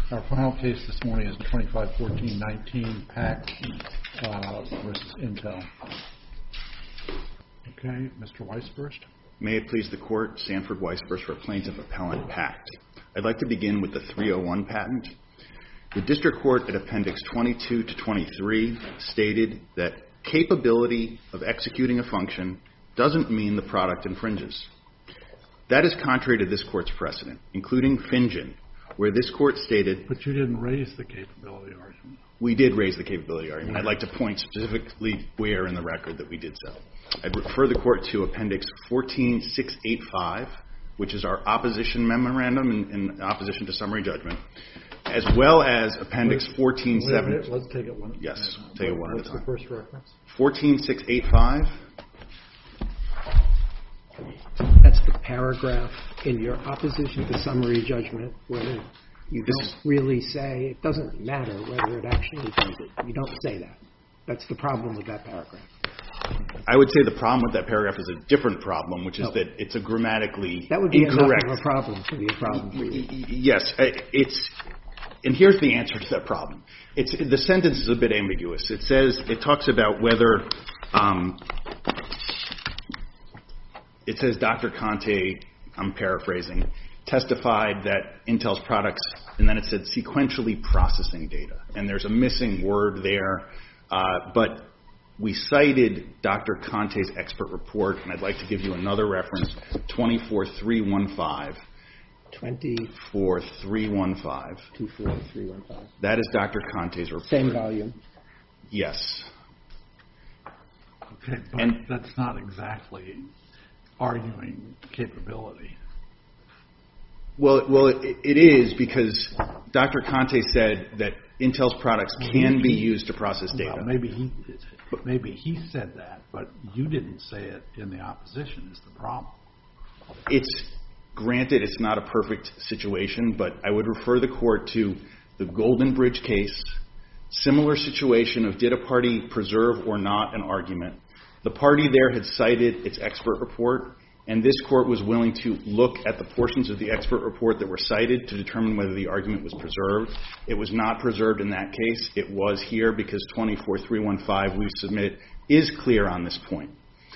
Our final case this morning is 2514-19 PACT versus Intel. Okay, Mr. Weiss first. May it please the Court, Sanford Weiss first for Plaintiff Appellant PACT. I'd like to begin with the 301 patent. The District Court at Appendix 22 to 23 stated that capability of executing a function doesn't mean the product infringes. That is contrary to this Court's precedent, including Finjen, where this Court stated... But you didn't raise the capability argument. We did raise the capability argument. I'd like to point specifically where in the record that we did so. I'd refer the Court to Appendix 14685, which is our opposition memorandum in opposition to summary judgment, as well as Appendix 147... Let's take it one. Yes, take it one at a time. What's the first reference? 14685. That's the paragraph in your opposition to summary judgment where you don't really say, it doesn't matter whether it actually does it. You don't say that. That's the problem with that paragraph. I would say the problem with that paragraph is a different problem, which is that it's a grammatically that would be incorrect. Enough of a problem to be a problem for you. Yes, and here's the answer to that problem. The sentence is a bit ambiguous. It talks about whether it says Dr. Conte, I'm paraphrasing, testified that Intel's products, and then it said sequentially processing data. And there's a missing word there. But we cited Dr. Conte's expert report, and I'd like to give you another reference, 24315. 24315. 24315. That is Dr. Conte's report. Same volume. Yes. Okay, but that's not exactly arguing capability. Well, it is because Dr. Conte said that Intel's products can be used to process data. Well, maybe he said that, but you didn't say it in the opposition is the problem. Granted, it's not a perfect situation, but I would refer the Court to the Golden Bridge case, similar situation of did a party preserve or not an argument. The party there had cited its expert report, and this Court was willing to look at the portions of the expert report that were cited to determine whether the argument was preserved. It was not preserved in that case. It was here because 24315 we submit is clear on this point.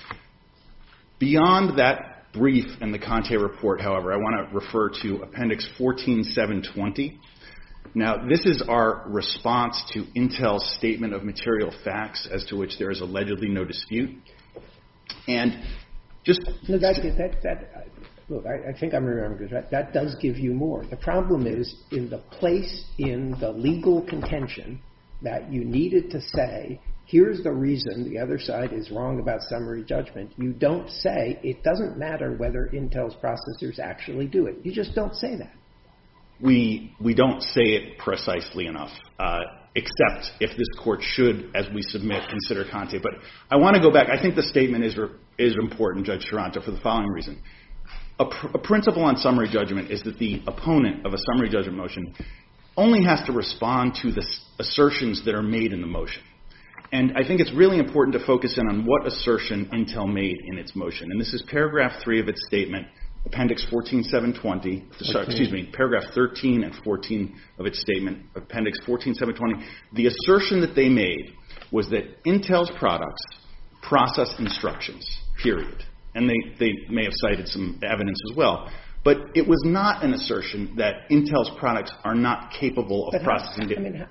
Beyond that brief and the Conte report, however, I want to refer to Appendix 14720. Now, this is our response to Intel's statement of material facts as to which there is allegedly no dispute. And just... No, look, I think I'm remembering this. That does give you more. The problem is in the place in the legal contention that you needed to say, here's the reason the other side is wrong about summary judgment. You don't say it doesn't matter whether Intel's processors actually do it. You just don't say that. We don't say it precisely enough, except if this Court should, as we submit, consider Conte. But I want to go back. I think the statement is important, Judge Taranto, for the following reason. A principle on summary judgment is that the opponent of a summary judgment motion only has to respond to the assertions that are made in the motion. And I think it's really important to focus in on what assertion Intel made in its motion. And this is paragraph 3 of its statement, Appendix 14720, paragraph 13 and 14 of its statement, Appendix 14720. The assertion that they made was that Intel's products process instructions, period. And they may have cited some evidence as well. But it was not an assertion that Intel's products are not capable of processing data.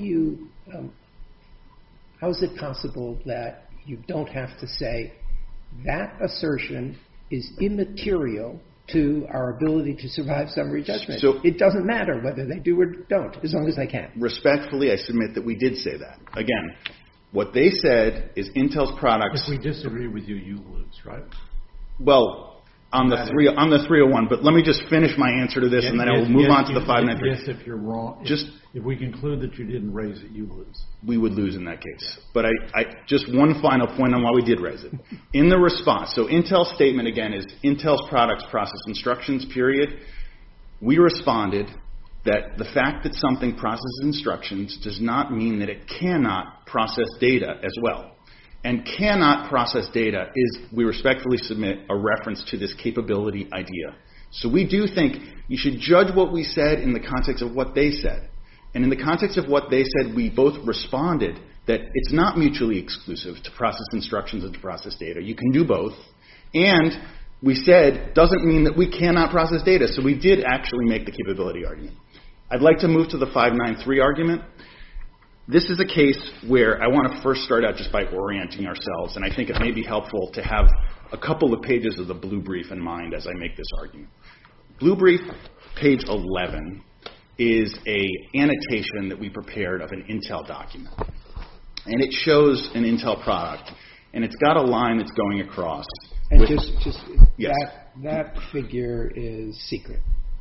How is it possible that you don't have to say that assertion is immaterial to our ability to survive summary judgment? So it doesn't matter whether they do or don't, as long as they can. Respectfully, I submit that we did say that. Again, what they said is Intel's products... If we disagree with you, you lose, right? Well, on the 301, but let me just finish my answer to this, and then I will move on to the 593. Yes, if you're wrong. If we conclude that you didn't raise it, you lose. We would lose in that case. But I just one final point on why we did raise it. In the response, so Intel's statement, again, is Intel's products process instructions, period. We responded that the fact that something processes instructions does not mean that it cannot process data as well. And cannot process data is, we respectfully submit, a reference to this capability idea. So we do think you should judge what we said in the context of what they said. And in the context of what they said, we both responded that it's not mutually exclusive to process instructions and to process data. You can do both. And we said doesn't mean that we cannot process data. So we did actually make the capability argument. I'd like to move to the 593 argument. This is a case where I want to first start out just by orienting ourselves, and I think it may be helpful to have a couple of pages of the blue brief in mind as I make this argument. Blue brief, page 11, is an annotation that we prepared of an Intel document. And it shows an Intel product, and it's got a line that's going across. And yes. that figure is secret.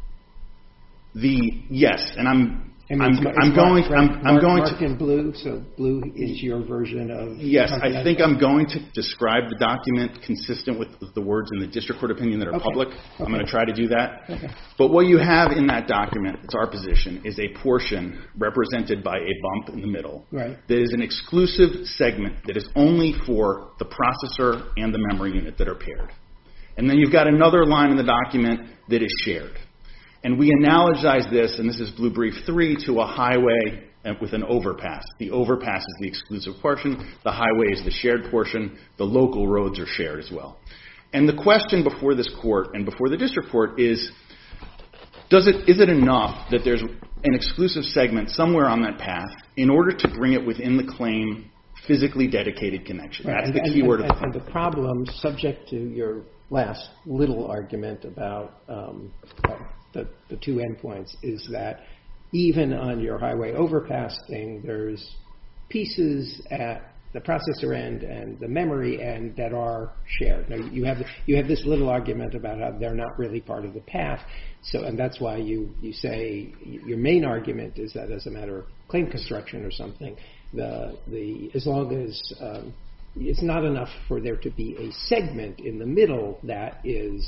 Yes, and I'm marked going in blue, so blue is your version of... Yes, I think I'm going to describe the document consistent with the words in the district court opinion that are public. I'm going to try to do that. Okay. But what you have in that document, it's our position, is a portion represented by a bump in the middle. Right. That is an exclusive segment that is only for the processor and the memory unit that are paired. And then you've got another line in the document that is shared. And we analogize this, and this is Blue Brief 3, to a highway with an overpass. The overpass is the exclusive portion. The highway is the shared portion. The local roads are shared as well. And the question before this court and before the district court is it enough that there's an exclusive segment somewhere on that path in order to bring it within the claim physically dedicated connection? Right. That's the key word of the claim. And the problem, subject to your last little argument about the two endpoints, is that even on your highway overpass thing, there's pieces at the processor end and the memory end that are shared. Now, you have this little argument about how they're not really part of the path. So, and that's why you say your main argument is that as a matter of claim construction or something, as long as it's not enough for there to be a segment in the middle that is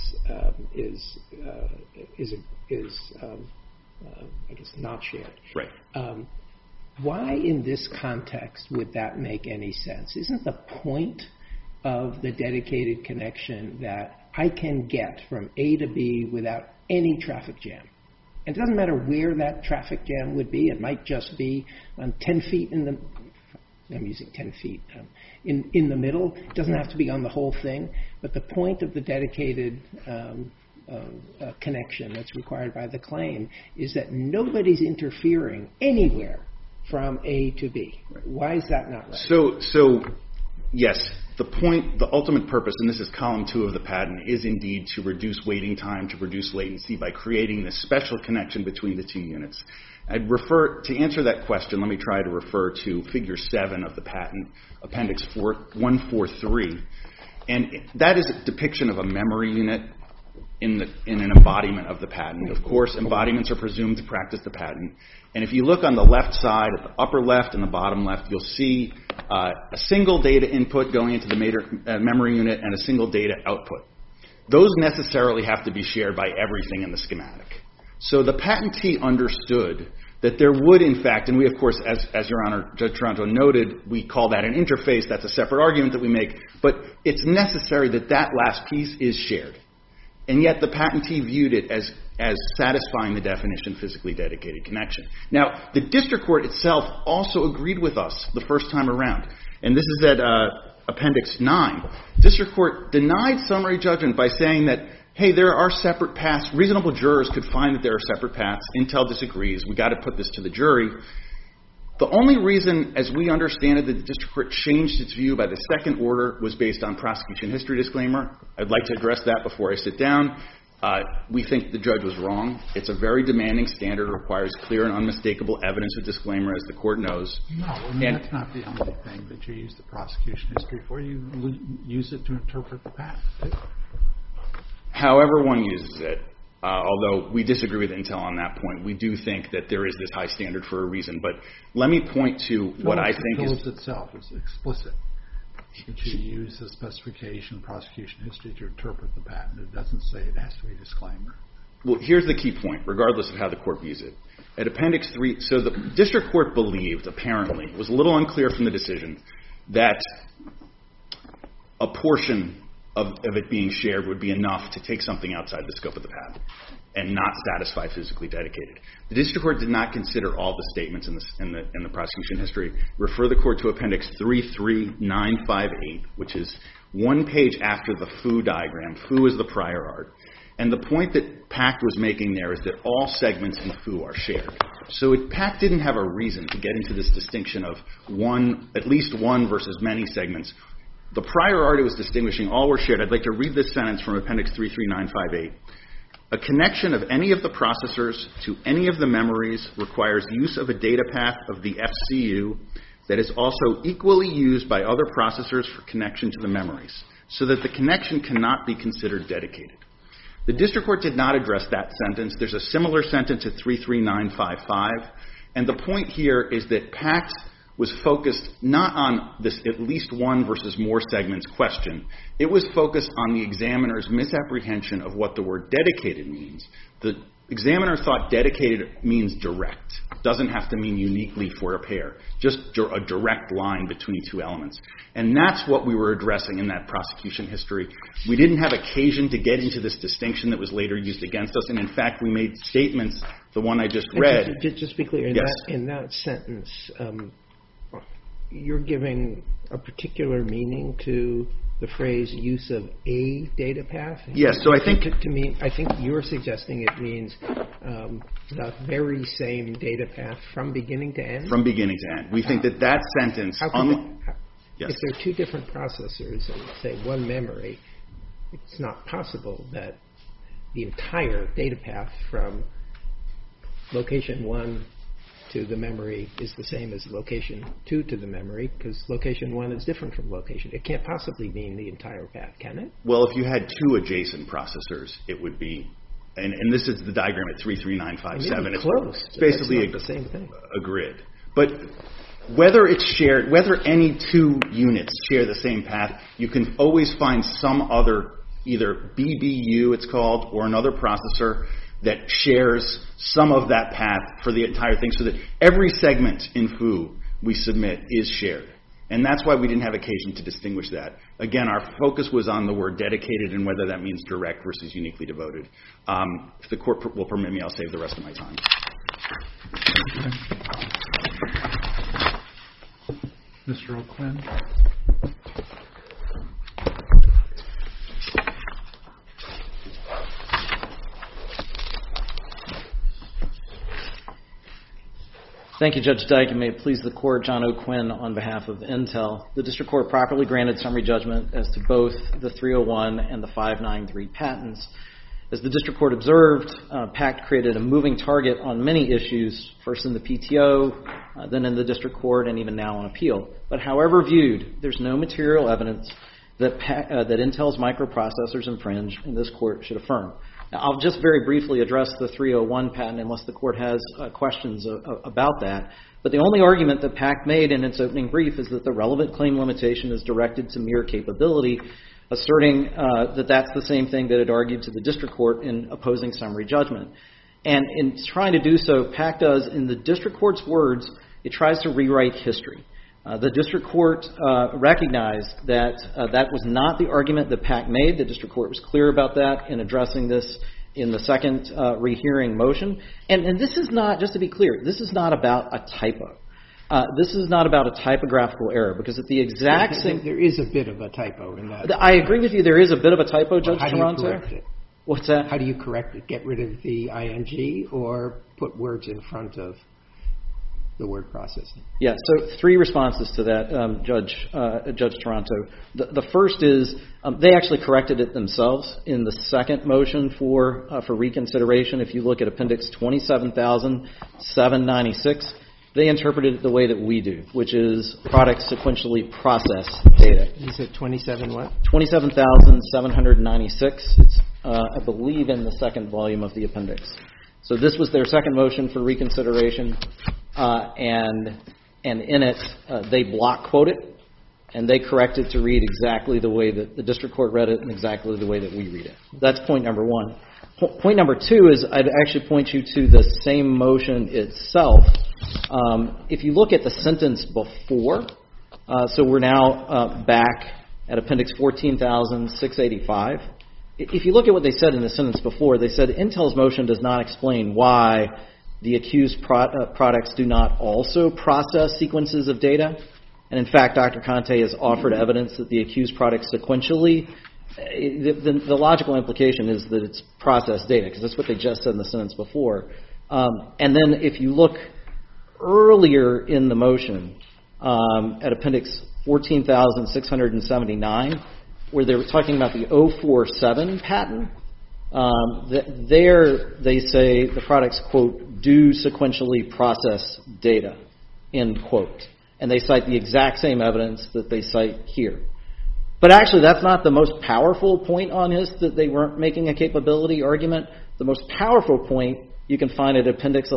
I guess not shared. Right. Why in this context would that make any sense? Isn't the point of the dedicated connection that I can get from A to B without any traffic jam? And it doesn't matter where that traffic jam would be. It might just be on 10 feet in the... I'm using 10 feet. In the middle. It doesn't have to be on the whole thing. But the point of the dedicated connection that's required by the claim is that nobody's interfering anywhere from A to B. Why is that not right? So yes, the ultimate purpose, and this is column 2 of the patent, is indeed to reduce waiting time, to reduce latency by creating this special connection between the two units. To answer that question, let me try to refer to figure 7 of the patent, appendix 143. And that is a depiction of a memory unit in an embodiment of the patent. Of course, embodiments are presumed to practice the patent. And if you look on the left side, at the upper left and the bottom left, you'll see a single data input going into the memory unit and a single data output. Those necessarily have to be shared by everything in the schematic. So the patentee understood that there would, in fact, and we, of course, as Your Honor, Judge Toronto noted, we call that an interface. That's a separate argument that we make. But it's necessary that that last piece is shared. And yet the patentee viewed it as satisfying the definition physically dedicated connection. Now, the district court itself also agreed with us the first time around. And this is at appendix 9. District court denied summary judgment by saying that, hey, there are separate paths. Reasonable jurors could find that there are separate paths. Intel disagrees. We got to put this to the jury. The only reason, as we understand it, that the district court changed its view by the second order was based on prosecution history disclaimer. I'd like to address that before I sit down. We think the judge was wrong. It's a very demanding standard. It requires clear and unmistakable evidence of disclaimer, as the court knows. No, that's not the only thing that you use the prosecution history for. You use it to interpret the patent. However one uses it, although we disagree with Intel on that point, we do think that there is this high standard for a reason. But let me point to what I think is... Phillips itself is explicit. That you use the specification prosecution history to interpret the patent. It doesn't say it has to be a disclaimer. Well, here's the key point, regardless of how the court views it. At appendix 3, so the district court believed, apparently, it was a little unclear from the decision, that a portion of it being shared would be enough to take something outside the scope of the patent and not satisfy physically dedicated. The district court did not consider all the statements in the prosecution history. Refer the court to Appendix 33958, which is one page after the foo diagram. Foo is the prior art. And the point that PACT was making there is that all segments in foo are shared. So PACT didn't have a reason to get into this distinction of at least one versus many segments. The prior art it was distinguishing all were shared. I'd like to read this sentence from Appendix 33958. A connection of any of the processors to any of the memories requires use of a data path of the FCU that is also equally used by other processors for connection to the memories, so that the connection cannot be considered dedicated. The district court did not address that sentence. There's a similar sentence at 33955, and the point here is that PACT was focused not on this at least one versus more segments question. It was focused on the examiner's misapprehension of what the word dedicated means. The examiner thought dedicated means direct. Doesn't have to mean uniquely for a pair. Just a direct line between two elements. And that's what we were addressing in that prosecution history. We didn't have occasion to get into this distinction that was later used against us. And in fact, we made statements, the one I just read. Just to be clear, yes. in that sentence, you're giving a particular meaning to the phrase use of a data path? Yes, so I think... To me, I think you're suggesting it means the very same data path from beginning to end? From beginning to end. We think that sentence... Yes. If there are two different processors and, say, one memory, it's not possible that the entire data path from location 1 to the memory is the same as location 2 to the memory, because location 1 is different from location. It can't possibly mean the entire path, can it? Well, if you had two adjacent processors, it would be, and this is the diagram at 33957. It's close. It's basically the same thing. A grid. But whether it's shared, whether any two units share the same path, you can always find some other, either BBU it's called, or another processor that shares some of that path for the entire thing, so that every segment in foo we submit is shared. And that's why we didn't have occasion to distinguish that. Again, our focus was on the word dedicated and whether that means direct versus uniquely devoted. If the court will permit me, I'll save the rest of my time. Mr. O'Quinn. Thank you, Judge Dyke, and may it please the Court, John O'Quinn on behalf of Intel. The District Court properly granted summary judgment as to both the 301 and the 593 patents. As the District Court observed, PACT created a moving target on many issues, first in the PTO, then in the District Court, and even now on appeal. But however viewed, there's no material evidence that Intel's microprocessors infringe, and this Court should affirm. Now, I'll just very briefly address the 301 patent unless the Court has questions about that. But the only argument that PACT made in its opening brief is that the relevant claim limitation is directed to mere capability, asserting that that's the same thing that it argued to the District Court in opposing summary judgment. And in trying to do so, PACT does, in the District Court's words, it tries to rewrite history. The District Court recognized that that was not the argument that PACT made. The District Court was clear about that in addressing this in the second rehearing motion. And this is not, just to be clear, this is not about a typo. This is not about a typographical error, because at the exact same... There is a bit of a typo in that. I agree with you. There is a bit of a typo, Judge Toronto. How do you correct it? What's that? How do you correct it? Get rid of the ing or put words in front of the word processing? Yeah, so three responses to that, Judge Toronto. The first is they actually corrected it themselves in the second motion for reconsideration. If you look at Appendix 27,796, they interpreted it the way that we do, which is product sequentially process data. You said 27 what? 27,796. It's, I believe, in the second volume of the appendix. So this was their second motion for reconsideration, and in it they block quote it, and they correct it to read exactly the way that the District Court read it and exactly the way that we read it. That's point number one. Point number two is I'd actually point you to the same motion itself. If you look at the sentence before, so we're now back at Appendix 14,685. If you look at what they said in the sentence before, they said Intel's motion does not explain why the accused products do not also process sequences of data. And in fact, Dr. Conte has offered evidence that the accused products sequentially, the logical implication is that it's processed data, because that's what they just said in the sentence before. And then if you look earlier in the motion, at Appendix 14,679, where they were talking about the 047 patent, there they say the products, quote, do sequentially process data, end quote. And they cite the exact same evidence that they cite here. But actually, that's not the most powerful point on his, that they weren't making a capability argument. The most powerful point you can find at Appendix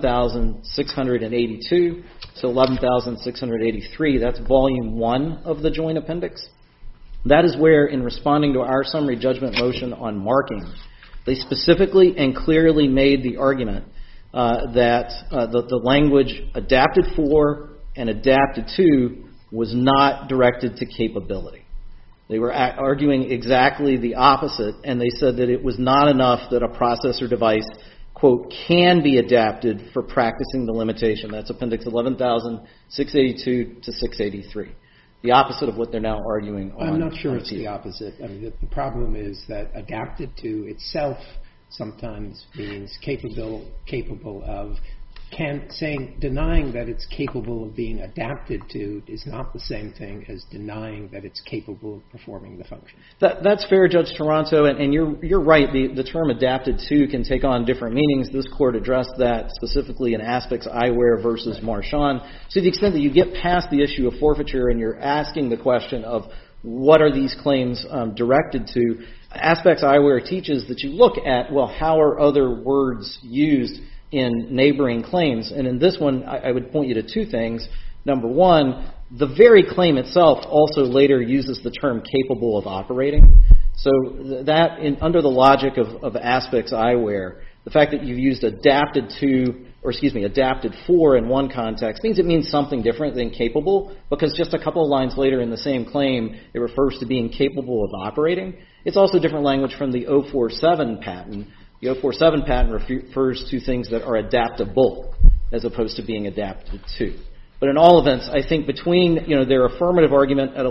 11,682 to 11,683. That's Volume 1 of the Joint Appendix. That is where, in responding to our summary judgment motion on marking, they specifically and clearly made the argument that the language adapted for and adapted to was not directed to capability. They were arguing exactly the opposite, and they said that it was not enough that a processor device, quote, can be adapted for practicing the limitation. That's Appendix 11,682 to 683. The opposite of what they're now arguing on. I'm not sure it's the opposite. I mean, the problem is that adapted to itself sometimes means capable of. Denying that it's capable of being adapted to is not the same thing as denying that it's capable of performing the function. That's fair, Judge Toronto, and you're right. The term adapted to can take on different meanings. This court addressed that specifically in Aspects Eyewear versus Marchand. To the extent that you get past the issue of forfeiture and you're asking the question of what are these claims directed to, Aspects Eyewear teaches that you look at, well, how are other words used in neighboring claims. And in this one, I would point you to two things. Number one, the very claim itself also later uses the term capable of operating. So that, under the logic of Aspects Eyewear, the fact that you've used adapted for in one context means it means something different than capable, because just a couple of lines later in the same claim, it refers to being capable of operating. It's also different language from the 047 patent. The 047 patent refers to things that are adaptable as opposed to being adapted to. But in all events, I think between their affirmative argument at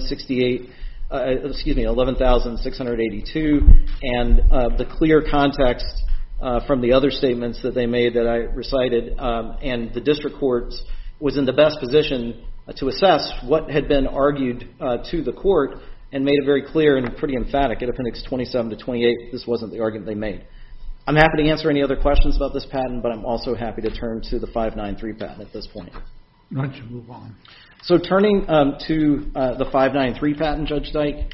11,682 and the clear context from the other statements that they made that I recited, and the district courts was in the best position to assess what had been argued to the court and made it very clear and pretty emphatic at Appendix 27 to 28 this wasn't the argument they made. I'm happy to answer any other questions about this patent, but I'm also happy to turn to the 593 patent at this point. Why don't you move on? So turning to the 593 patent, Judge Dyke,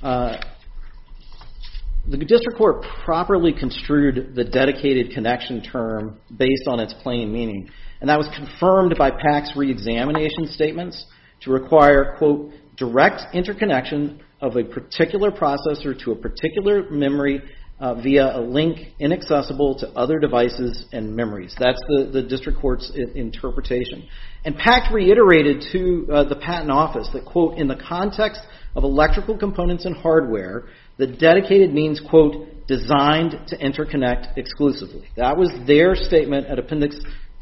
the district court properly construed the dedicated connection term based on its plain meaning, and that was confirmed by PAC's reexamination statements to require, quote, direct interconnection of a particular processor to a particular memory via a link inaccessible to other devices and memories. That's the district court's interpretation. And PAC reiterated to the Patent Office that, quote, in the context of electrical components and hardware, the dedicated means, quote, designed to interconnect exclusively. That was their statement at Appendix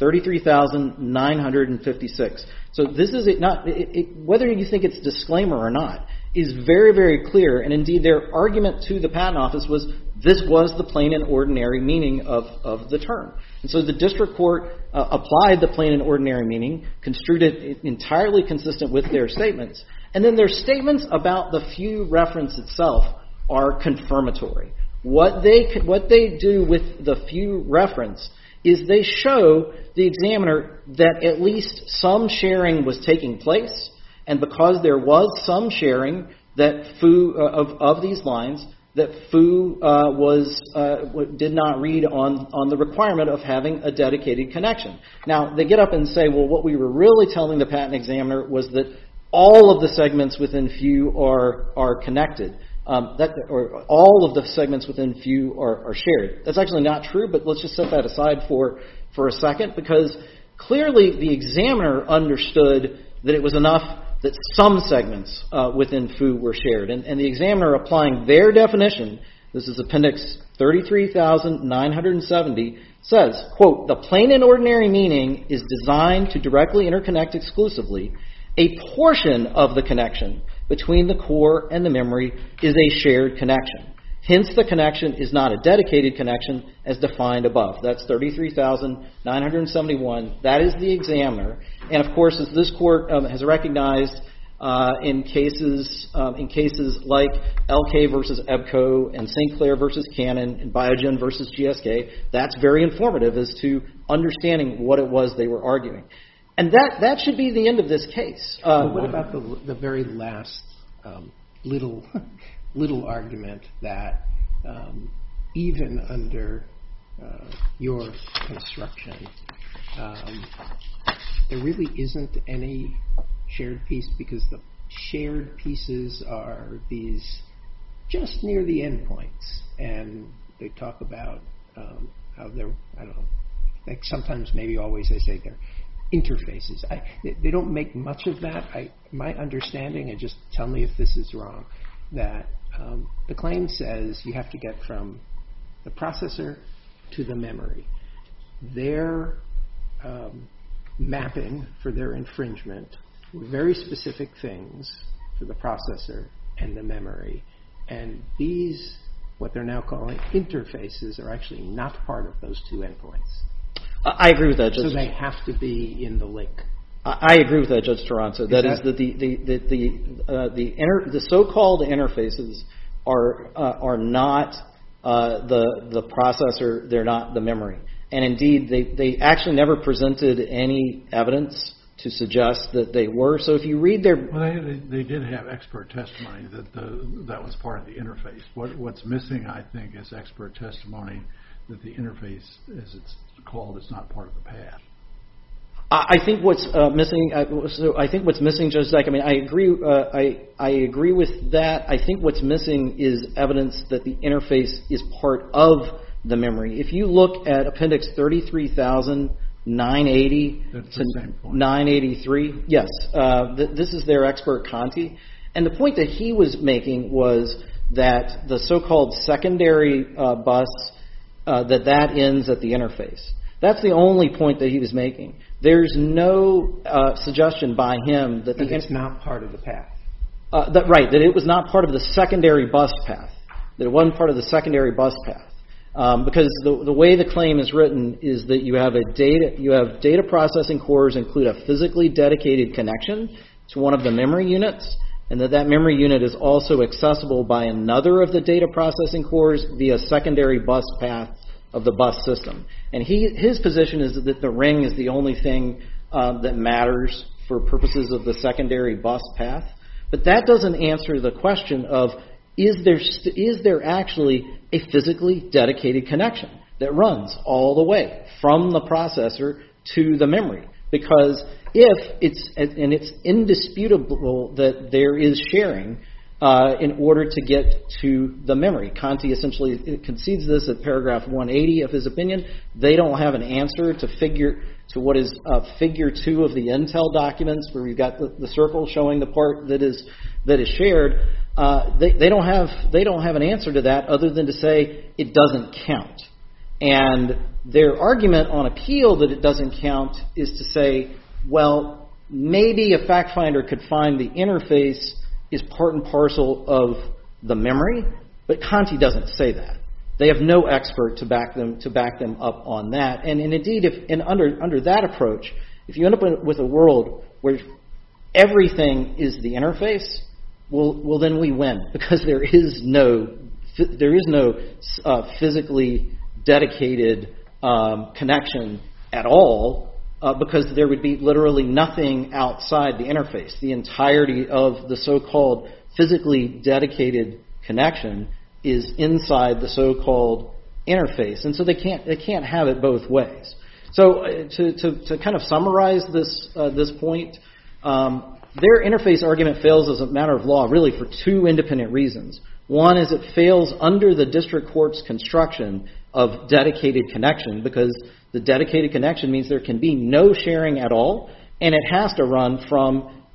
33,956. So this is whether you think it's a disclaimer or not, is very, very clear. And indeed, their argument to the Patent Office was this was the plain and ordinary meaning of the term. And so the district court applied the plain and ordinary meaning, construed it entirely consistent with their statements. And then their statements about the few reference itself are confirmatory. What they do with the few reference is they show the examiner that at least some sharing was taking place, and because there was some sharing that of these lines, that Fu did not read on the requirement of having a dedicated connection. Now, they get up and say, well, what we were really telling the patent examiner was that all of the segments within Fu are connected. Or all of the segments within Fu are shared. That's actually not true, but let's just set that aside for a second, because clearly the examiner understood that it was enough that some segments within foo were shared. And the examiner applying their definition, this is Appendix 33,970, says, quote, "The plain and ordinary meaning is designed to directly interconnect exclusively. A portion of the connection between the core and the memory is a shared connection. Hence, the connection is not a dedicated connection as defined above." That's 33,971. That is the examiner. And of course, as this court has recognized in cases like LK versus EBCO and St. Clair versus Canon and Biogen versus GSK, that's very informative as to understanding what it was they were arguing. And that should be the end of this case. What about the very last little argument that even under your construction, there really isn't any shared piece, because the shared pieces are these just near the endpoints, and they talk about how they're, I don't know, like sometimes, maybe always, they say they're interfaces. They don't make much of that. My understanding, and just tell me if this is wrong, that the claim says you have to get from the processor to the memory. Their mapping for their infringement were very specific things for the processor and the memory. And these, what they're now calling interfaces, are actually not part of those two endpoints. I agree with that, Judge. So they have to be in the link. I agree with that, Judge Toronto. That the so-called interfaces are not the processor. They're not the memory. And indeed, they actually never presented any evidence to suggest that they were. So if you read their... Well, they did have expert testimony that was part of the interface. What's missing, I think, is expert testimony that the interface, as it's called, is not part of the path. I think what's missing. Judge Dyke. I mean, I agree. I agree with that. I think what's missing is evidence that the interface is part of the memory. If you look at Appendix 33,980 to 983, yes, this is their expert Conti, and the point that he was making was that the so-called secondary bus that ends at the interface. That's the only point that he was making. There's no suggestion by him that it's not part of the path. That it was not part of the secondary bus path. That it wasn't part of the secondary bus path. Because the way the claim is written is that you have data processing cores include a physically dedicated connection to one of the memory units, and that memory unit is also accessible by another of the data processing cores via secondary bus path of the bus system. And his position is that the ring is the only thing that matters for purposes of the secondary bus path. But that doesn't answer the question of is there actually a physically dedicated connection that runs all the way from the processor to the memory? Because if it's indisputable that there is sharing in order to get to the memory. Conti essentially concedes this at paragraph 180 of his opinion. They don't have an answer to what is figure 2 of the Intel documents, where we've got the circle showing the part that is shared. They don't have an answer to that other than to say it doesn't count. And their argument on appeal that it doesn't count is to say, well, maybe a fact finder could find the interface is part and parcel of the memory, but Conti doesn't say that. They have no expert to back them up on that. And indeed, under that approach, if you end up with a world where everything is the interface, well then we win, because there is no physically dedicated connection at all. Because there would be literally nothing outside the interface. The entirety of the so-called physically dedicated connection is inside the so-called interface, and so they can't have it both ways. So to kind of summarize this point, their interface argument fails as a matter of law, really for two independent reasons. One is it fails under the district court's construction of dedicated connection, because the dedicated connection means there can be no sharing at all, and it has to run from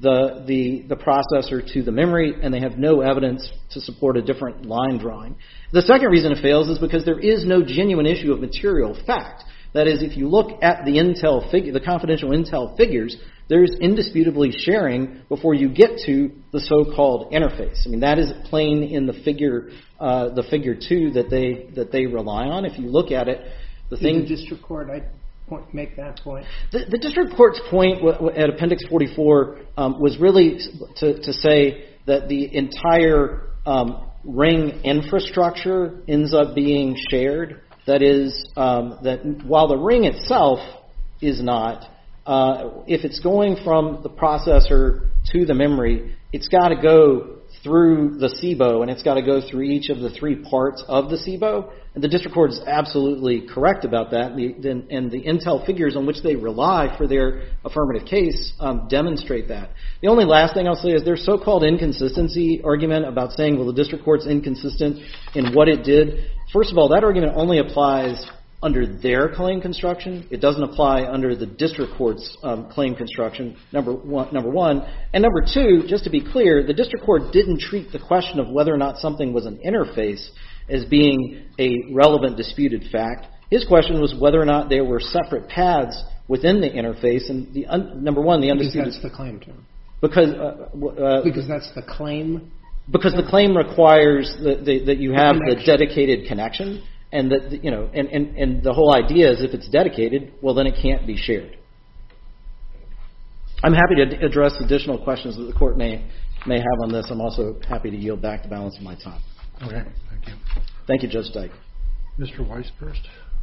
the processor to the memory, and they have no evidence to support a different line drawing. The second reason it fails is because there is no genuine issue of material fact. That is, if you look at the Intel figure, the confidential Intel figures, there's indisputably sharing before you get to the so-called interface. I mean, that is plain in the figure 2 that they rely on. If you look at it, the thing. Did the district court make that point? The district court's point at Appendix 44 was really to say that the entire ring infrastructure ends up being shared. That is, that while the ring itself is not, if it's going from the processor to the memory, it's got to go through the CBOE, and it's got to go through each of the three parts of the CBOE. And the district court is absolutely correct about that. And the Intel figures on which they rely for their affirmative case demonstrate that. The only last thing I'll say is their so-called inconsistency argument about saying, well, the district court's inconsistent in what it did. First of all, that argument only applies under their claim construction. It doesn't apply under the district court's claim construction, number one. And number two, just to be clear, the district court didn't treat the question of whether or not something was an interface as being a relevant disputed fact. His question was whether or not there were separate paths within the interface. And number one, the undisputed... Because that's the claim term. Because that's the claim? Because the claim requires that you have the dedicated connection. And that and the whole idea is if it's dedicated, well, then it can't be shared. I'm happy to address additional questions that the court may have on this. I'm also happy to yield back the balance of my time. Okay, thank you. Thank you, Judge Dyke. Mr. Weiss first.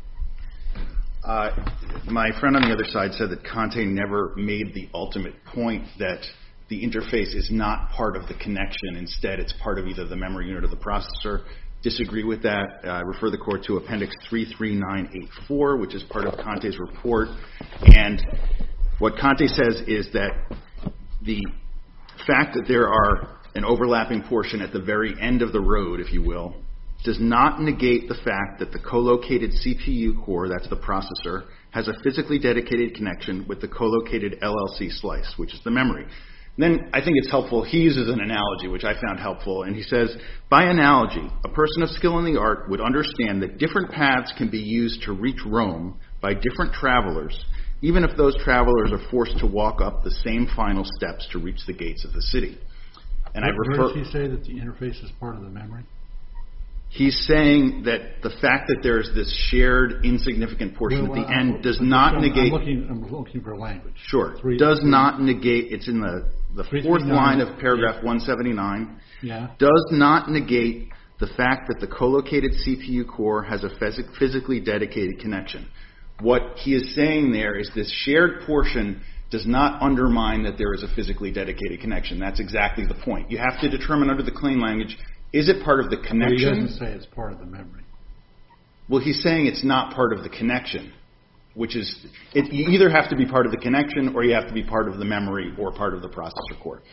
My friend on the other side said that Conte never made the ultimate point that the interface is not part of the connection. Instead, it's part of either the memory unit or the processor. Disagree with that. I refer the court to Appendix 33984, which is part of Conte's report. And what Conte says is that the fact that there are an overlapping portion at the very end of the road, if you will, does not negate the fact that the co-located CPU core, that's the processor, has a physically dedicated connection with the co-located LLC slice, which is the memory. Then I think it's helpful, he uses an analogy, which I found helpful, and he says, by analogy, a person of skill in the art would understand that different paths can be used to reach Rome by different travelers, even if those travelers are forced to walk up the same final steps to reach the gates of the city. And Where does he say that the interface is part of the memory? He's saying that the fact that there's this shared insignificant portion at the end does not negate... I'm looking for language. Sure. Does not negate... It's in the fourth line of paragraph 179. Yeah. Does not negate the fact that the co-located CPU core has a physically dedicated connection. What he is saying there is this shared portion does not undermine that there is a physically dedicated connection. That's exactly the point. You have to determine under the claim language, is it part of the connection? But he doesn't say it's part of the memory. Well, he's saying it's not part of the connection, which is, you either have to be part of the connection or you have to be part of the memory or part of the processor core.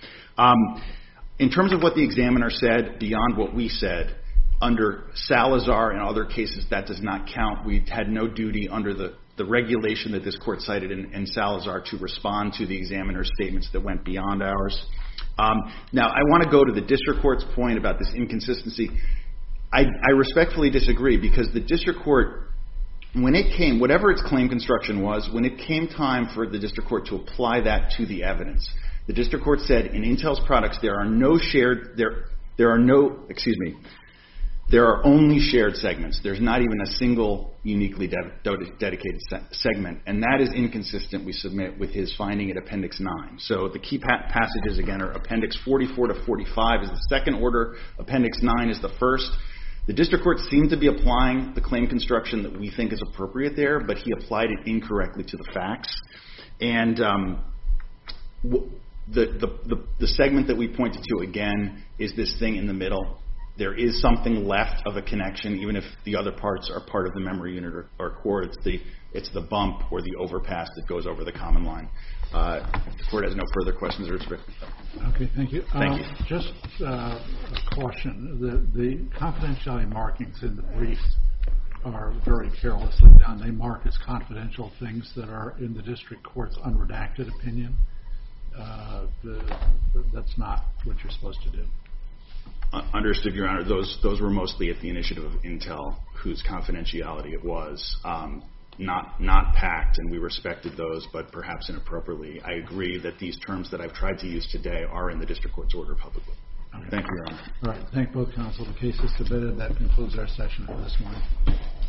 In terms of what the examiner said, beyond what we said, under Salazar and other cases, that does not count. We had no duty under the regulation that this court cited in Salazar to respond to the examiner's statements that went beyond ours. Now, I want to go to the district court's point about this inconsistency. I respectfully disagree because the district court, when it came, whatever its claim construction was, when it came time for the district court to apply that to the evidence, the district court said in Intel's products there are only shared segments. There's not even a single uniquely dedicated segment, and that is inconsistent, we submit, with his finding at Appendix 9. So the key passages, again, are Appendix 44 to 45 is the second order, Appendix 9 is the first. The district court seemed to be applying the claim construction that we think is appropriate there, but he applied it incorrectly to the facts. And the segment that we pointed to, again, is this thing in the middle. There is something left of a connection, even if the other parts are part of the memory unit or core. It's the bump or the overpass that goes over the common line. The court has no further questions or restrictions. Okay, thank you. Thank you. Just a caution. The confidentiality markings in the brief are very carelessly done. They mark as confidential things that are in the district court's unredacted opinion. that's not what you're supposed to do. Understood, Your Honor. Those were mostly at the initiative of Intel, whose confidentiality it was, not packed, and we respected those, but perhaps inappropriately. I agree that these terms that I've tried to use today are in the district court's order publicly. Okay. Thank you, Your Honor. All right. Thank both counsel. The case is submitted. That concludes our session for this morning.